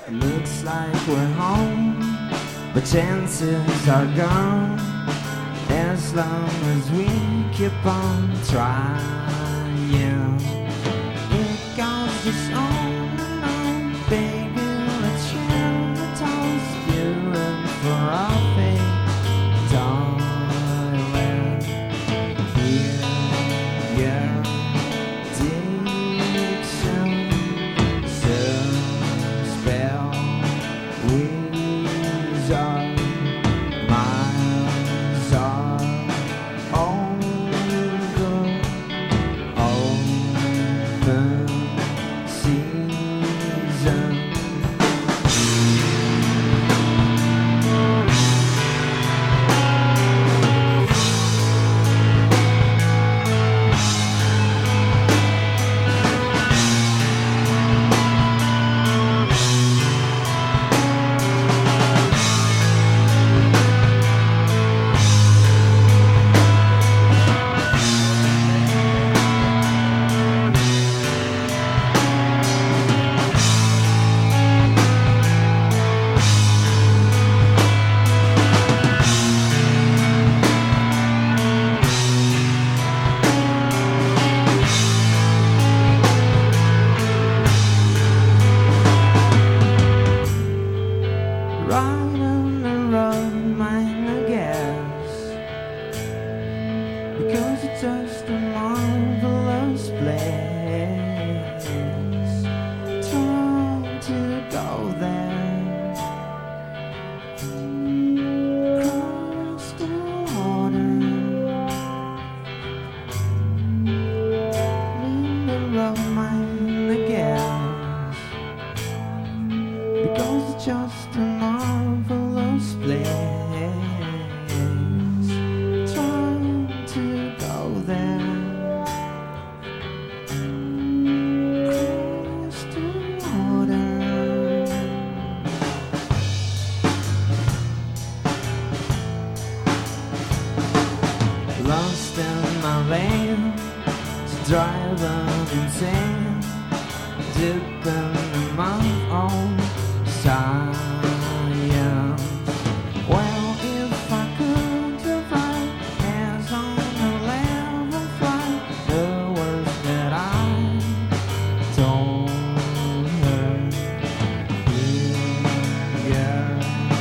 Looks like we're home, but chances are gone as long as we keep on trying. It goes this on and on, baby. Let's share a toast, you and for our fate, darling. Hear your diction, spell wizard. Miles are over, open season. Right on the road, mine, I guess, because it's just a marvelous place. Trying to go there, cross the water, leave the road, mine, I guess, because it's just a marvelous place. Trying to go there, cross the water. Lost in my lane, driving insane, deep in my own science. Well, if I could survive as on a level flight, the words that I told her. Here,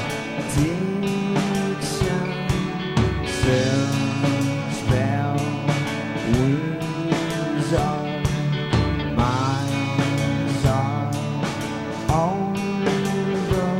diction, spell, wizard, miles are over.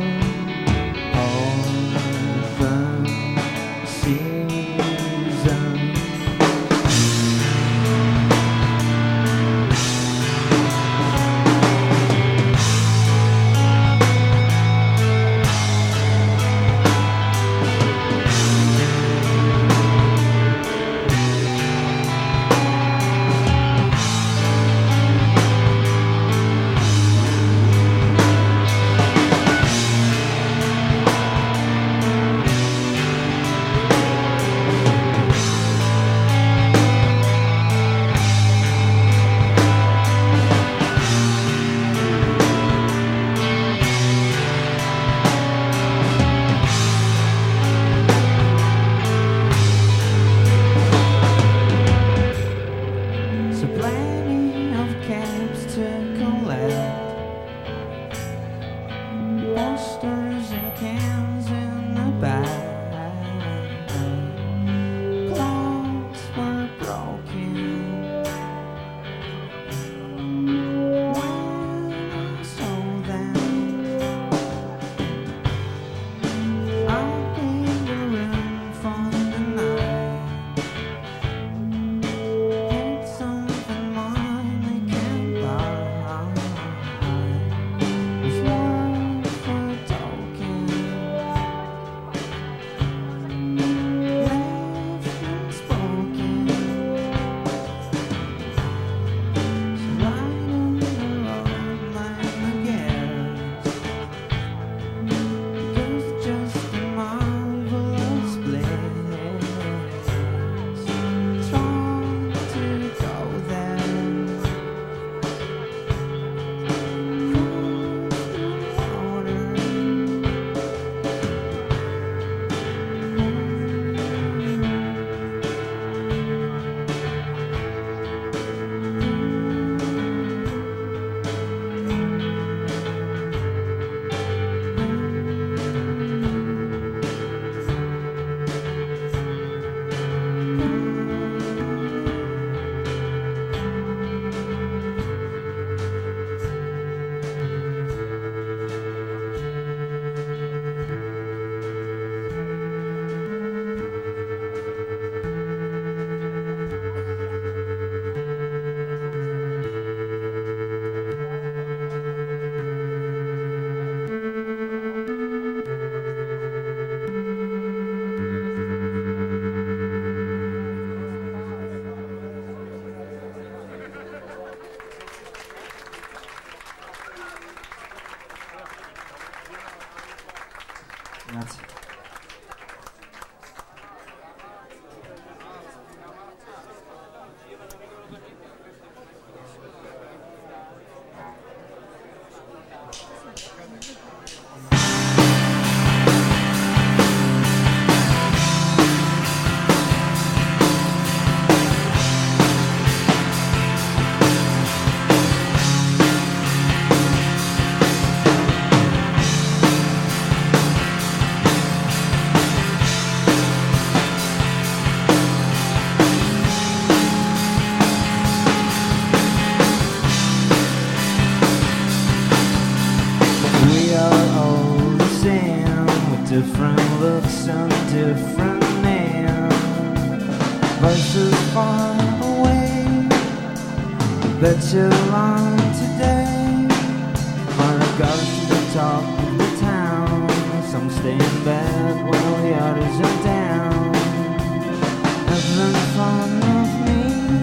voices far away that you long today. Or go to the top of the town. Some stay in bed while the others are down. Having fun with me,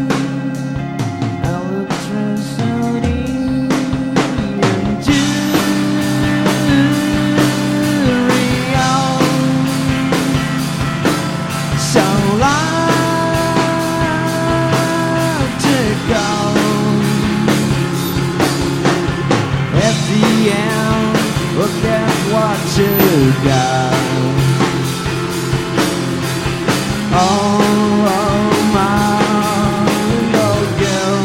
electricity and Jurio. So logical. At the end, look at what you got. Oh, my little girl,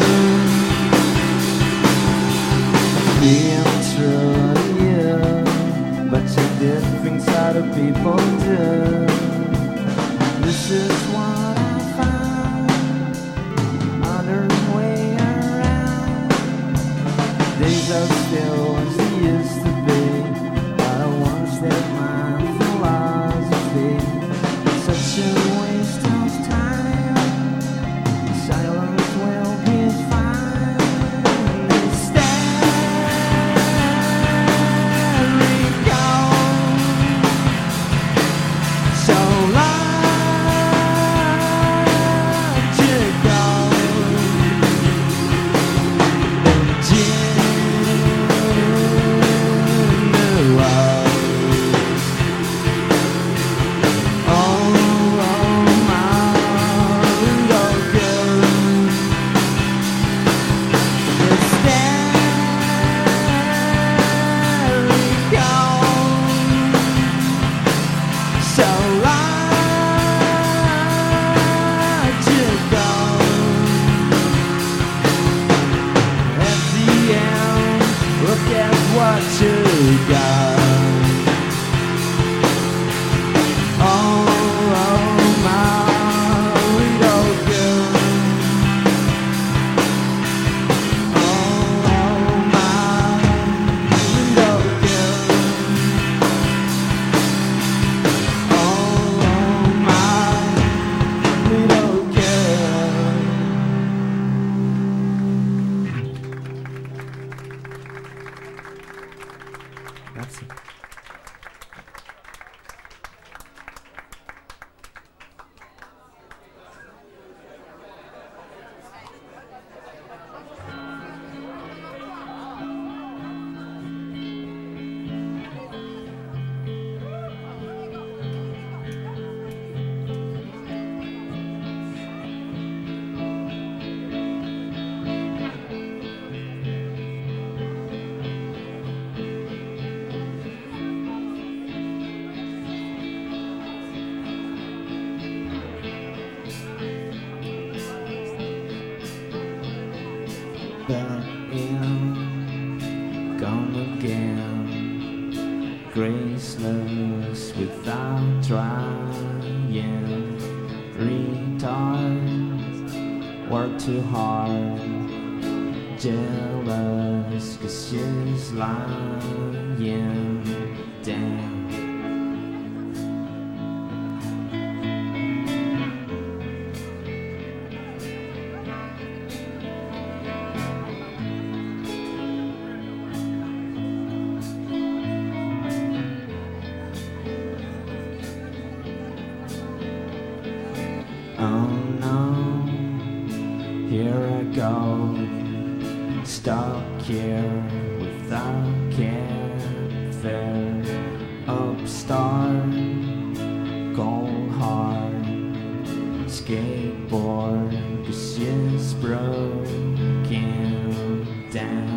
being true to you, but you did things other people do. This is what I found, other way around. Days are still as they used to be, but I once did my philosophy. Such a waste of time. Silence will be fine. Hysterical. So logical. What you got? Oh, my little girl. Oh, my little girl. Oh, my little girl. That's it. Back in, gone again, graceless without trying, retard, work too hard, jealous 'cause she's lying down. Oh no, here I go, stuck here without care. Fair upstart, cold hard, skateboard, 'cause she's broken down.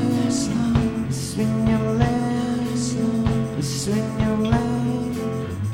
Swing your legs,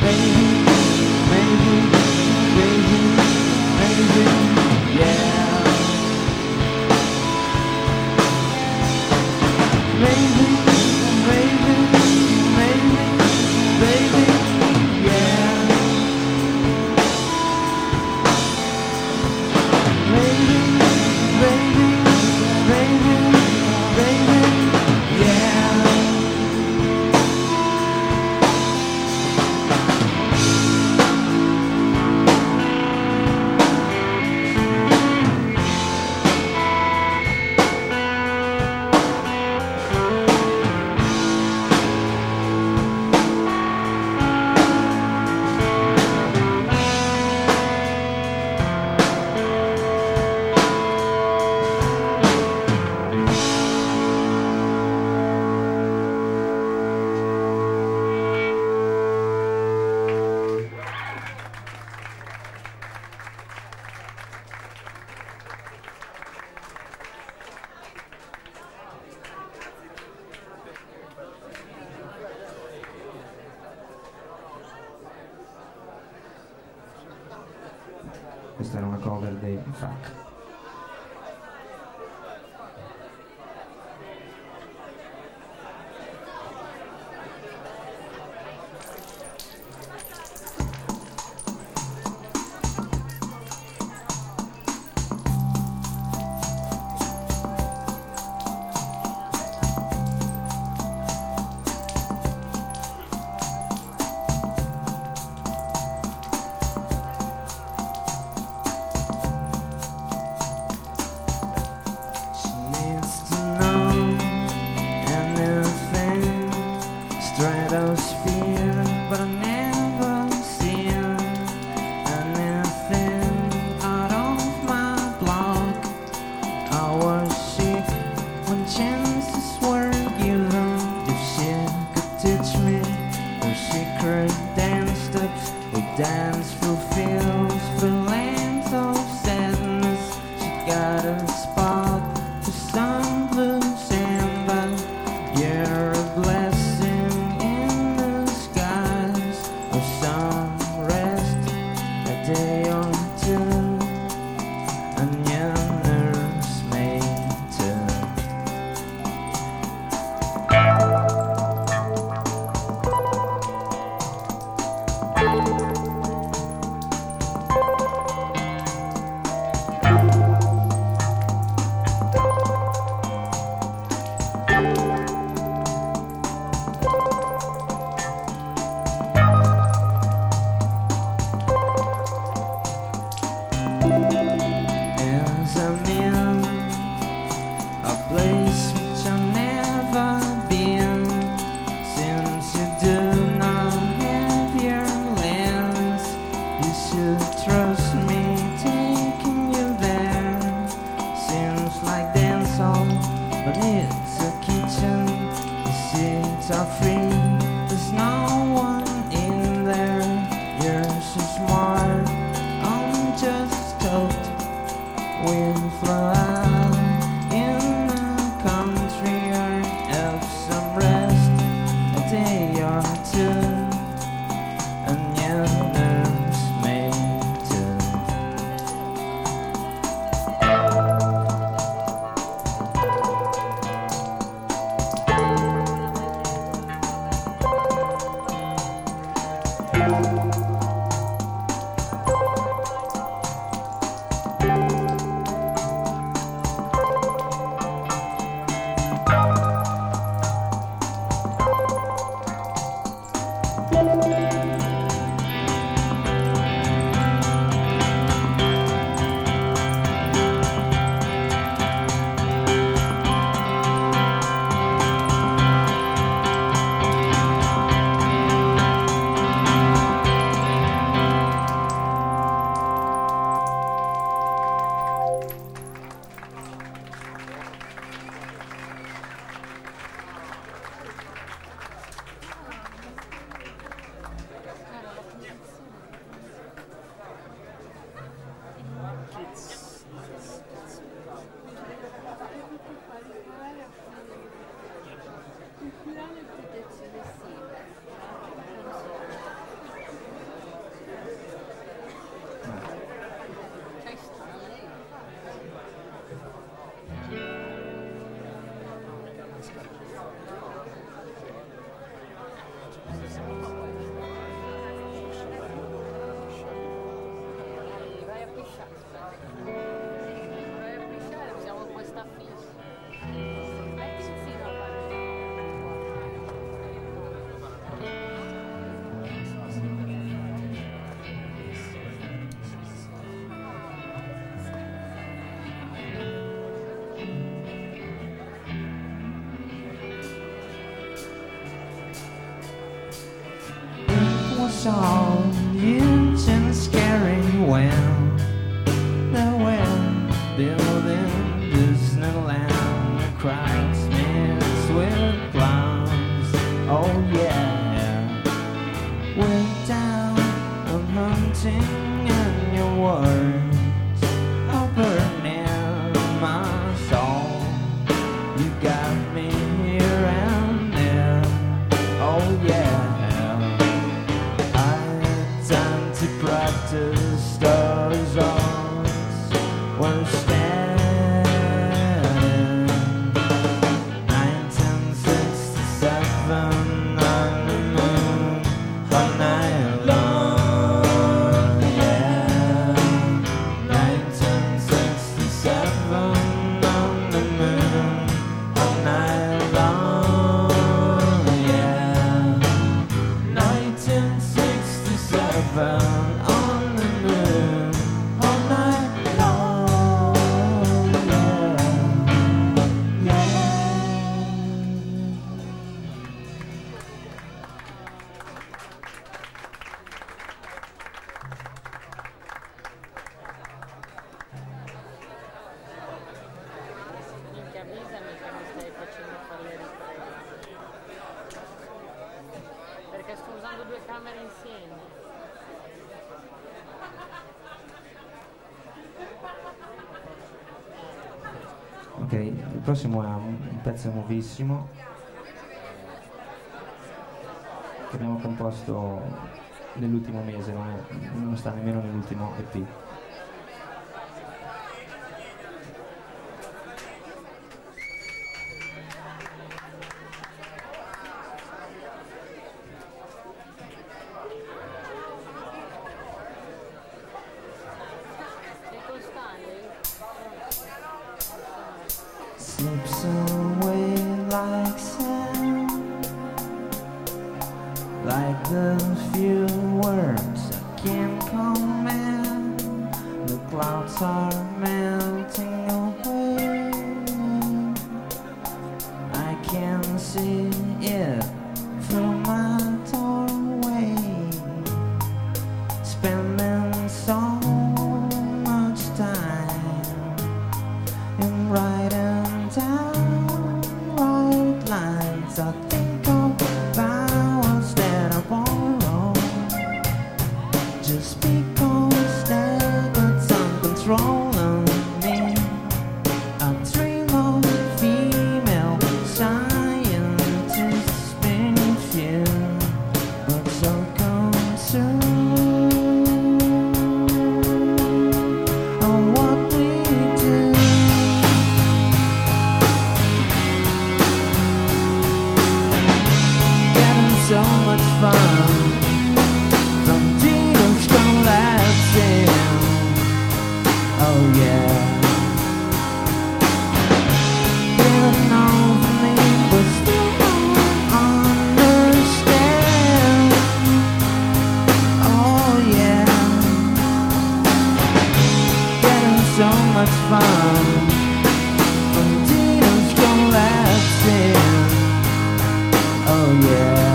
Questa era una cover dei Fuck. Stratosphere, but I never seen anything out of my block. I was sick when chances were given. If she could teach me her secret dance steps, we dance through fields, through lands of sadness. She got a spot for some blue sand, but you're a blessing. Day or two, and your nerves may turn. A place which I've never been, since you do not have your lens. You should trust me taking you there. Seems like dance hall, but it's a kitchen. The seats are free, there's no one in there. You're so smart, I'm just told. We'll fly in the country or have some rest, a day or two, and your nerves may was all huge and scary when they were building Disneyland. Crowds mixed with clowns. Oh yeah, we're down on hunting, and your words are burning my soul. You got me here and there. Oh yeah, I had time to practice stars on burn on the moon all night long. Yeah, yeah. Minchia, avvisami che mi stai facendo fare le riprese. Perché sto usando due camere insieme. Ok, il prossimo è un pezzo nuovissimo che abbiamo composto nell'ultimo mese, non sta nemmeno nell'ultimo EP. Sei con Stanley? Slips away like sand, like the few words I can't command. The clouds are melting away. I can see it through my doorway. Spending so much time in writing down right lines. I think of vows that I borrow just because they got some control on me. I dream of female scientists being few, but so consumed on what we do. Getting so much fun from demons collapsing. Oh yeah. Getting over me, but still don't understand. Oh yeah. Getting so much fun from demons collapsing. Oh yeah.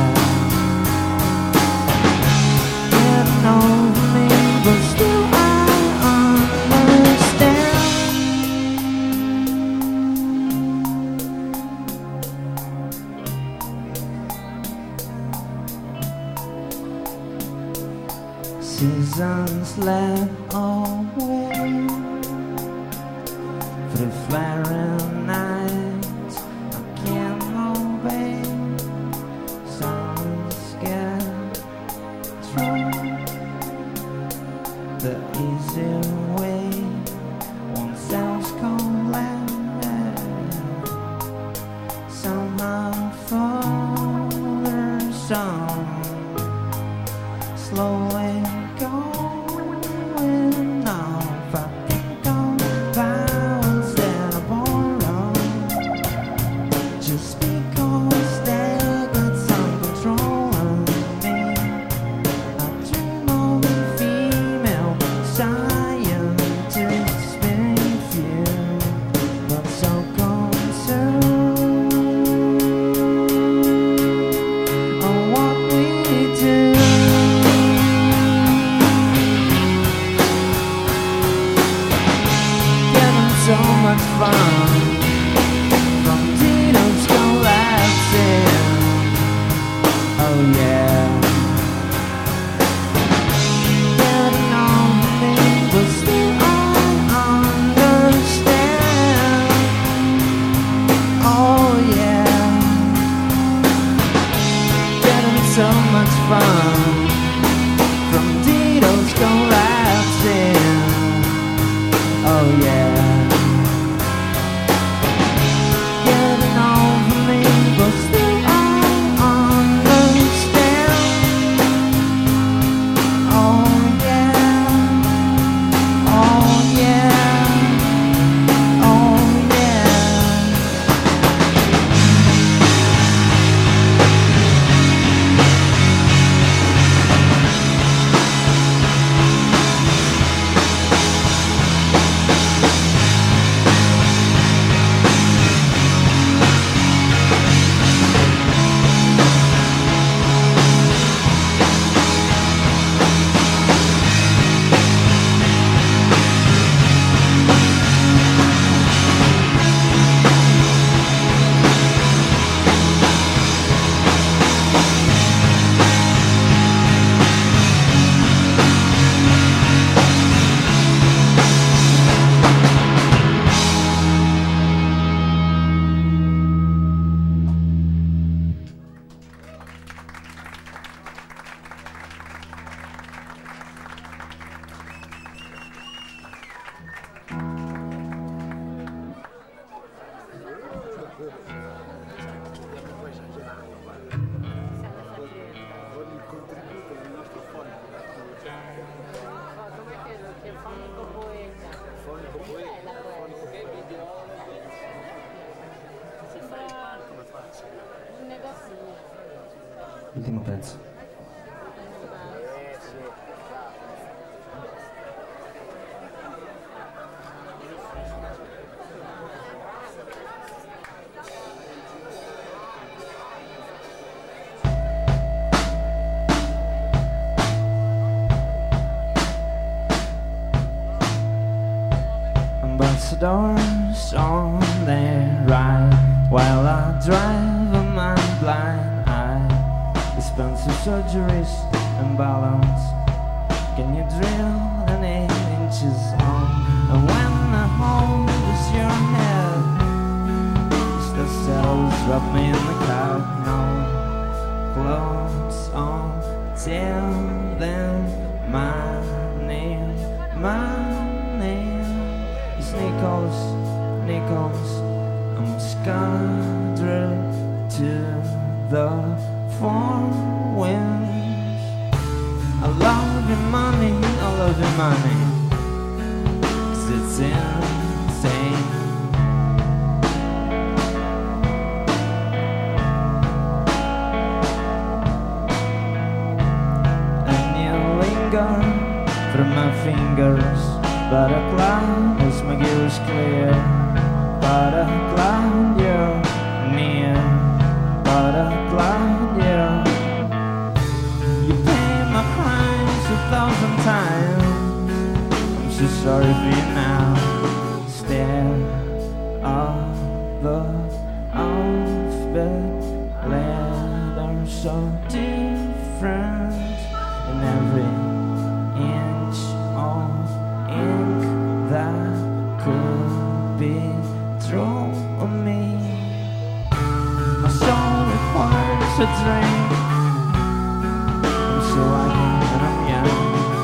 Getting over me, but still I understand. Seasons left away for the flaring nights. I can't obey. Silence get through the easy way. Oneself's collapse somehow falls on. Slowly going off. I think of vows that I borrow just because they got some control on me. I dream of female scientists being few, but so consumed on what we do. Getting so much fun from Tito's collapsing. Oh yeah. Getting on me, but still I understand. Oh yeah. Getting so much fun from Tito's collapsing. Oh yeah. Getting over me, but still I understand. Oh yeah. Oh yeah. Oh yeah. L'ultimo pezzo. Ambassadors on their ride while I drive a man blind eye. Expensive surgeries and balance. Can you drill an 8 inches on? And when the hole is your head, it's the cells rub me in the cab. No clothes on, tell them my name, my name. Nichols, Nichols, I'm scattered to the four winds. I love your money, I love your money, 'cause it's insane. And you linger through my fingers. But a cloud as my view is clear. But a cloud, you're near. But a cloud, yeah. You pay my price 1,000 times. I'm so sorry for you now. Stare at the alphabet letters so different in every inch of ink that could be thrown on me. My soul requires a drink. I'm so lucky and I'm young.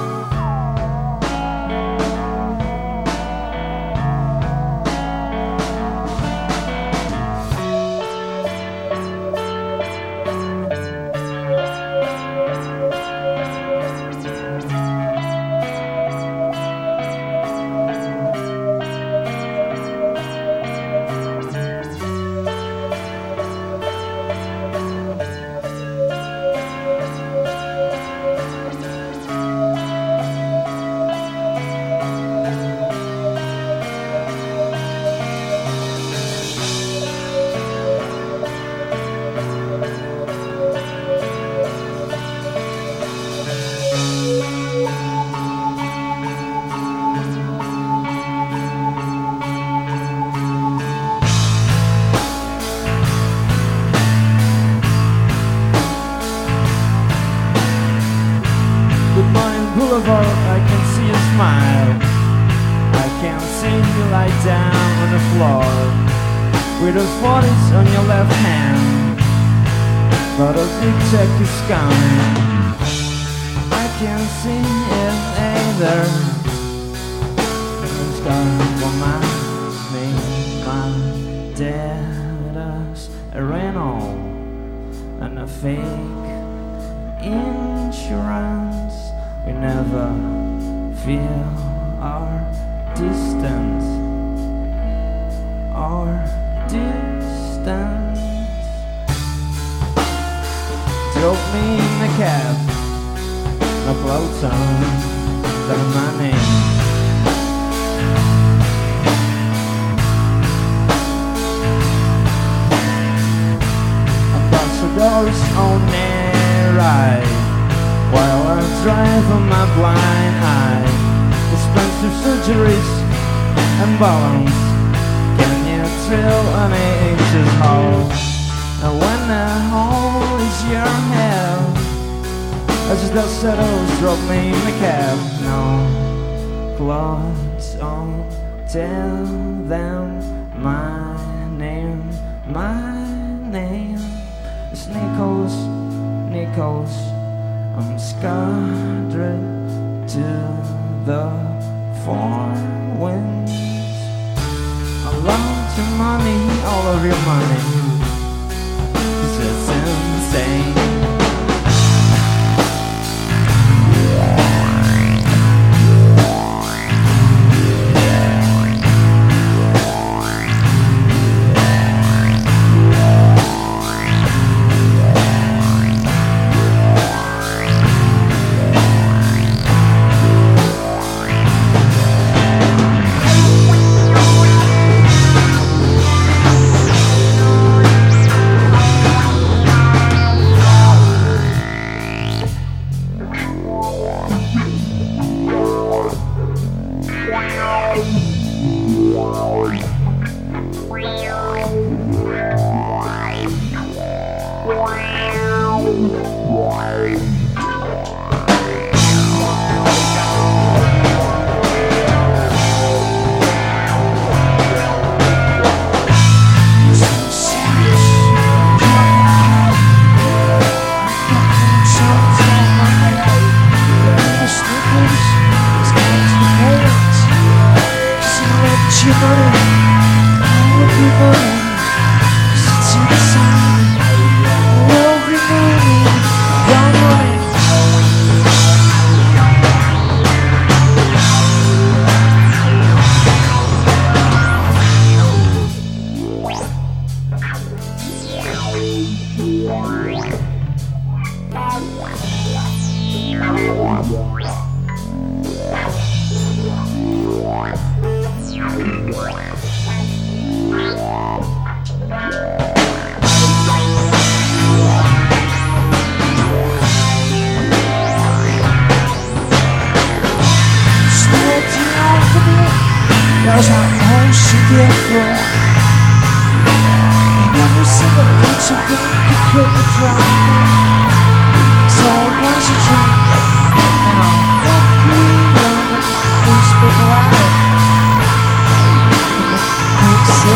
Boulevard, I can see a smile. I can see you lie down on the floor with those 40s on your left hand. But a big check is coming. I can't see it either. It's coming for my debtors, a rental and a fake insurance. We never feel our distance, our distance. Drove me in the cab, my clothes on, tell my name. Ambassadors on their ride while I drive on my blind eye. Expensive surgeries and balance. Can you drill an 8 inches hole? And when the hole is your head, as the shadows drop me in the cab. No clothes on, tell them my name, my name. It's Nichols, Nichols. I'm scattered to the four winds. I love your money, all of your money. It's just insane. 要想同时颠簸，你要不是个一直跟一刻不转，在关系中，然后不一样的不是被爱，不是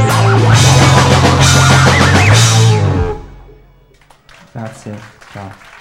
我。That's it. Ciao.